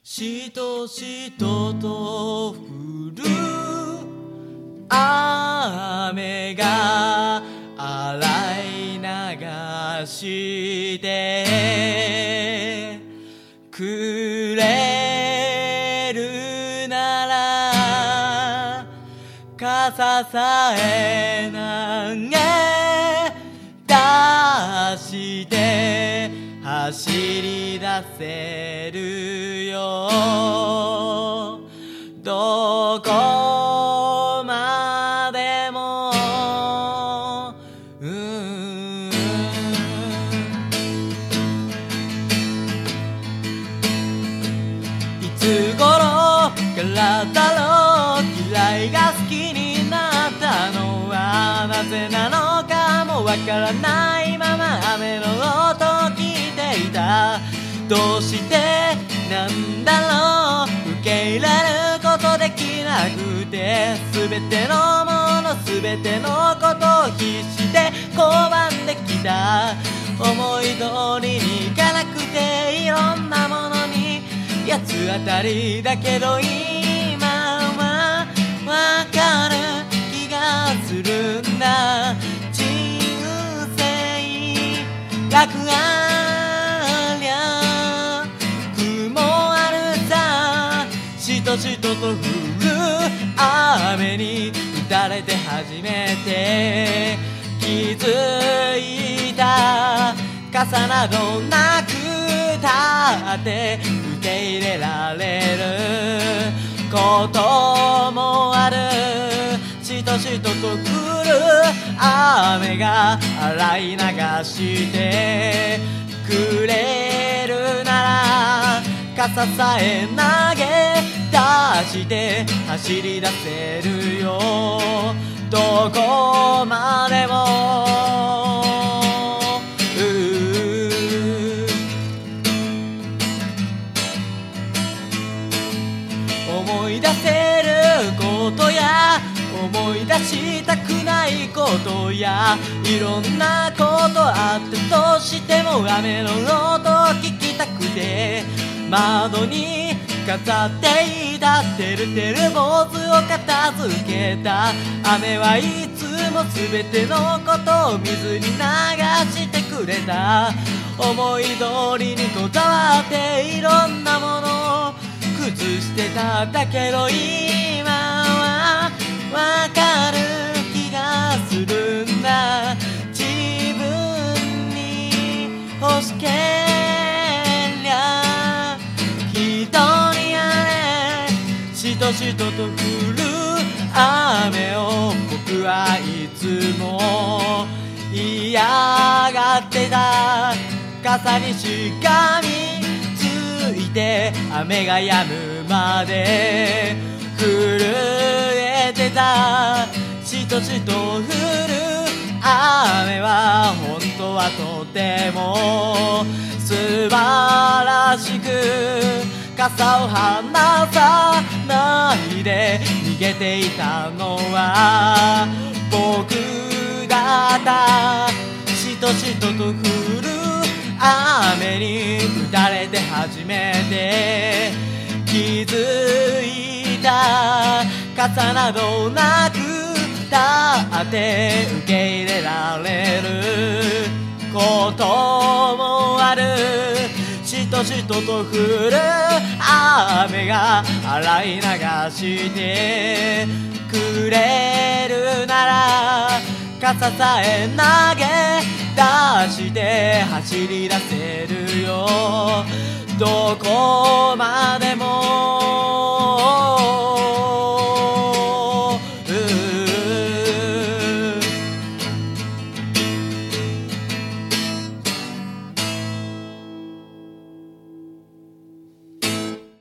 しとしとと降る雨が洗い流してくれるなら傘さえ投げ出して走り出せるよどこまでもいつ頃からだろう嫌いが好きになったのはなぜなのかもわからないまま雨の音を聞いていたどうしてなんだろう受け入れることできなくて全てのもの全てのことを必死で拒んできた思い通りにいかなくていろんなものに八つ当たりだけど今はわかる気がするんだ人生楽ありゃ雲あるさしとしとと降る雨に打たれて初めて気づいた傘などなくたって受け入れられることもあるしとしとと降る雨が洗い流してくれるなら傘さえ投げ出して走り出せるよどこまでも思い出せることや思い出したくないことやいろんなことあってとしても雨の音を聞きたくて窓に飾っていたてるてる坊主を片付けた雨はいつも全てのことを水に流してくれた思い通りにこだわっていろんなものを崩してただけど今はわかる気がするんだ自分に欲しけりゃ人にやれしとしとと降る雨を僕はいつも嫌がってた傘にしがみついて雨が止むまで震えてたしとしと降る雨は本当はとても素晴らしく傘を離さないで逃げていたのは僕だったしとしとと降る雨に打たれて初めて気づいた傘などなくたって受け入れられることもあるしとしとと降る雨が洗い流してくれるなら傘さえ投げ出して走り出せるよどこまでも